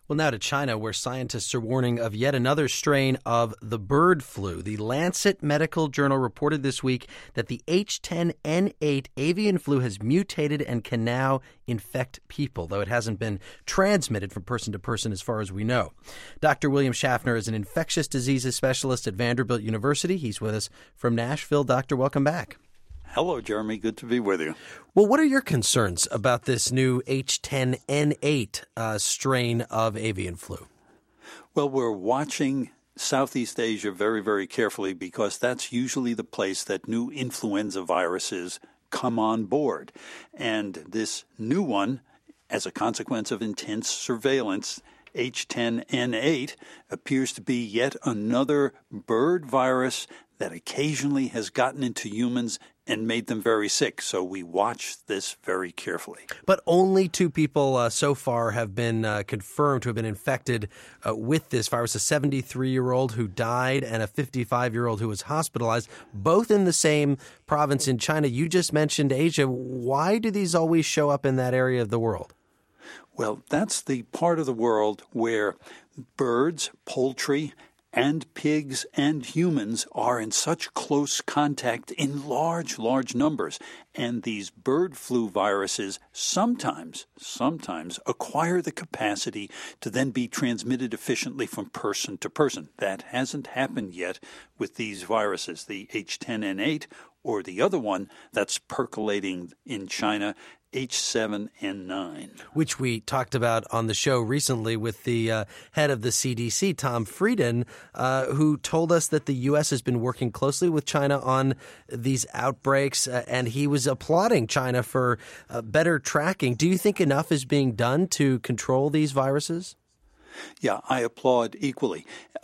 Well, now to China, where scientists are warning of yet another strain of the bird flu. The Lancet Medical Journal reported this week that the H10N8 avian flu has mutated and can now infect people, though it hasn't been transmitted from person to person as far as we know. Dr. William Schaffner is an infectious diseases specialist at Vanderbilt University. He's with us from Nashville. Doctor, welcome back. Hello, Jeremy. Good to be with you. Well, what are your concerns about this new H10N8 strain of avian flu? Well, we're watching Southeast Asia very, very carefully because that's usually the place that new influenza viruses come on board. And this new one, as a consequence of intense surveillance, H10N8 appears to be yet another bird virus that occasionally has gotten into humans and made them very sick. So we watch this very carefully. But only two people so far have been confirmed to have been infected with this virus, a 73-year-old who died and a 55-year-old who was hospitalized, both in the same province in China. You just mentioned Asia. Why do these always show up in that area of the world? Well, that's the part of the world where birds, poultry, and pigs and humans are in such close contact in large, large numbers. And these bird flu viruses sometimes acquire the capacity to then be transmitted efficiently from person to person. That hasn't happened yet with these viruses, the H10N8 or the other one that's percolating in China, H7N9. Which we talked about on the show recently with the head of the CDC, Tom Frieden, who told us that the U.S. has been working closely with China on these outbreaks, and he was applauding China for better tracking. Do you think enough is being done to control these viruses? Yeah, I applaud equally.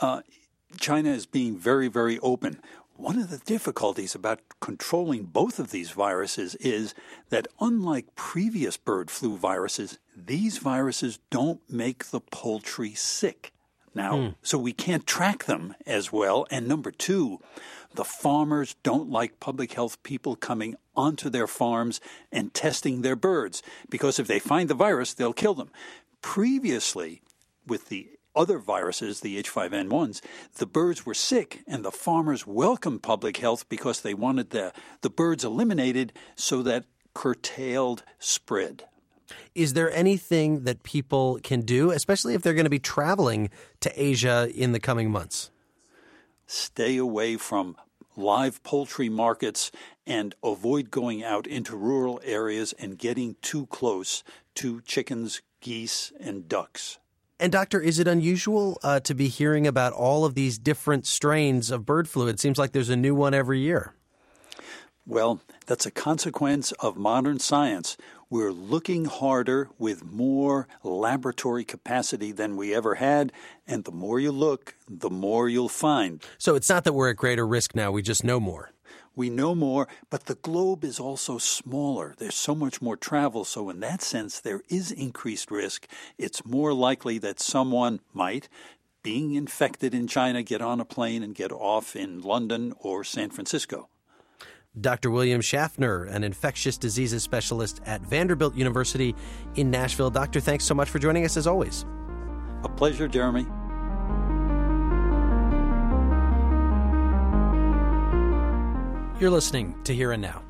China is being very, very open. One of the difficulties about controlling both of these viruses is that unlike previous bird flu viruses, these viruses don't make the poultry sick. Now, so we can't track them as well. And number two, the farmers don't like public health people coming onto their farms and testing their birds, because if they find the virus, they'll kill them. Previously, with the other viruses, the H5N1s, the birds were sick, and the farmers welcomed public health because they wanted the birds eliminated so that curtailed spread. Is there anything that people can do, especially if they're going to be traveling to Asia in the coming months? Stay away from live poultry markets and avoid going out into rural areas and getting too close to chickens, geese, and ducks. And, Doctor, is it unusual to be hearing about all of these different strains of bird flu? It seems like there's a new one every year. Well, that's a consequence of modern science. We're looking harder with more laboratory capacity than we ever had, and the more you look, the more you'll find. So it's not that we're at greater risk now, we just know more. We know more, but the globe is also smaller. There's so much more travel, so in that sense, there is increased risk. It's more likely that someone might, being infected in China, get on a plane and get off in London or San Francisco. Dr. William Schaffner, an infectious diseases specialist at Vanderbilt University in Nashville. Doctor, thanks so much for joining us as always. A pleasure, Jeremy. You're listening to Here and Now.